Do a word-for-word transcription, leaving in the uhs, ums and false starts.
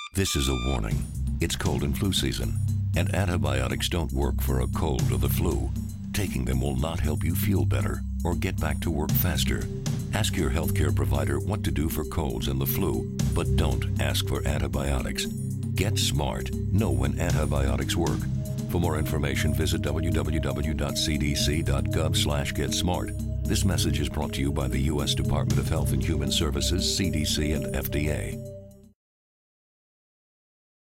This is a warning. It's cold and flu season, and antibiotics don't work for a cold or the flu. Taking them will not help you feel better or get back to work faster. Ask your healthcare provider what to do for colds and the flu, but don't ask for antibiotics. Get smart. Know when antibiotics work. For more information, visit w w w dot c d c dot gov slash get smart. This message is brought to you by the U S Department of Health and Human Services, C D C, and F D A.